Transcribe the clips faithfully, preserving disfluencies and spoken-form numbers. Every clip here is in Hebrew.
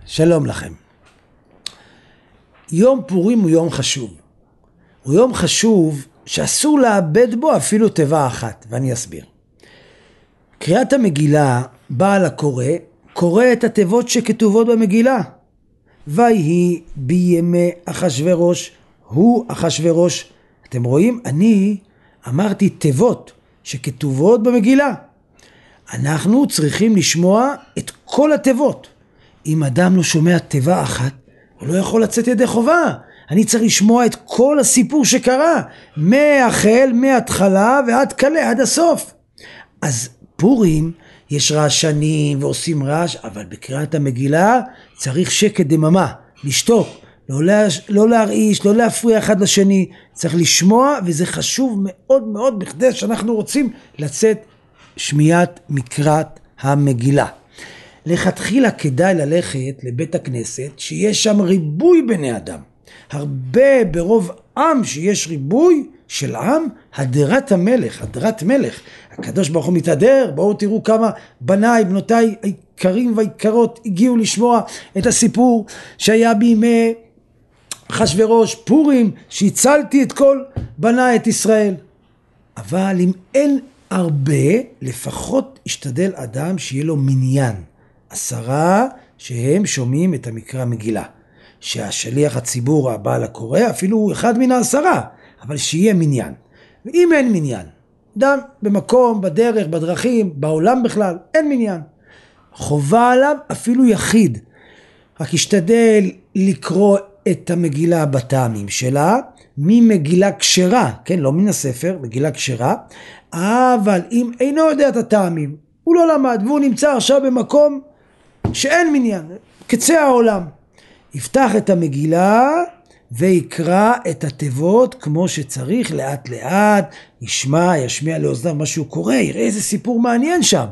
שלום לכם. יום פורים הוא יום חשוב. הוא יום חשוב שאסור לאבד בו אפילו תיבה אחת, ואני אסביר. קריאת המגילה בעל הקורא, קורא את התיבות שכתובות במגילה. ויהי בימי אחשוורוש, הוא אחשוורוש. אתם רואים? אני אמרתי תיבות שכתובות במגילה. אנחנו צריכים לשמוע את כל התיבות. אם אדם לא שומע תיבה אחת, הוא לא יכול לצאת ידי חובה. אני צריך לשמוע את כל הסיפור שקרה, מהחל, מההתחלה ועד כלה, עד הסוף. אז פורים יש רעשנים ועושים רעש, אבל בקריאת המגילה צריך שקט דממה, לשתוק, לא, לה, לא להרעיש, לא להפריע אחד לשני, צריך לשמוע, וזה חשוב מאוד מאוד בכדי שאנחנו רוצים לצאת שמיעת מקראת המגילה. לכתחילה כדאי ללכת לבית הכנסת שיש שם ריבוי בני אדם, הרבה ברוב עם שיש ריבוי של עם, הדרת המלך, הדרת מלך. הקדוש ברוך הוא מתהדר, בואו תראו כמה בניי, בנותיי היקרים והיקרות הגיעו לשמוע את הסיפור שהיה בימי אחשוורוש, פורים, שהצלתי את כל בניי את ישראל. אבל אם אין הרבה, לפחות ישתדל אדם שיהיה לו מניין, עשרה שהם שומעים את המקרא מגילה. שהשליח הציבור הבעל הקורא אפילו הוא אחד מן העשרה, אבל שיהיה מניין. ואם אין מניין, אדם במקום, בדרך, בדרכים, בעולם בכלל, אין מניין. חובה עליו אפילו יחיד. רק ישתדל לקרוא את המגילה בטעמים שלה, ממגילה כשרה, כן, לא מן הספר, מגילה כשרה, אבל אם אינו יודע את הטעמים, הוא לא למד, והוא נמצא עכשיו במקום שאין מניין, קצה העולם. יפתח את המגילה ויקרא את התיבות כמו שצריך, לאט לאט, ישמע, ישמיע לאוזניו מה שהוא קורא, יראה איזה סיפור מעניין שם,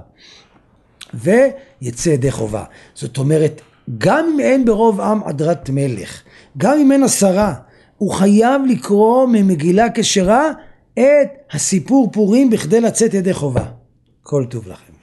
ויצא ידי חובה. זאת אומרת, גם אם אין ברוב עם הדרת מלך, גם אם אין עשרה, הוא חייב לקרוא ממגילה כשרה את הסיפור פורים בכדי לצאת ידי חובה. כל טוב לכם.